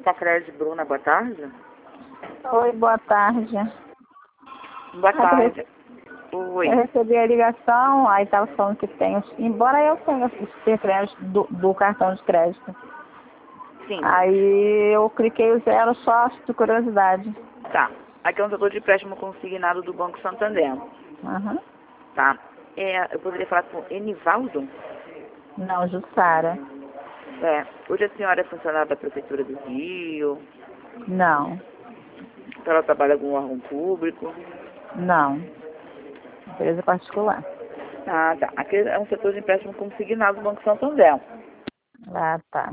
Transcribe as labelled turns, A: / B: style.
A: com a Fred Bruna, boa tarde.
B: Oi, boa tarde.
A: Boa tarde. Oi.
B: Eu recebi a ligação, aí estava falando que tem, embora eu tenha os créditos do cartão de crédito.
A: Sim.
B: Aí eu cliquei o zero só de curiosidade.
A: Tá. Aqui é um setor de empréstimo consignado do Banco Santander.
B: Uhum.
A: Tá. Eu poderia falar com Enivaldo?
B: Não, Jussara.
A: Hoje a senhora é funcionária da Prefeitura do Rio?
B: Não,
A: Ela trabalha em algum órgão público?
B: não. Empresa particular.
A: Ah, tá. Aqui é um setor de empréstimo consignado do Banco Santander.
B: Ah, tá.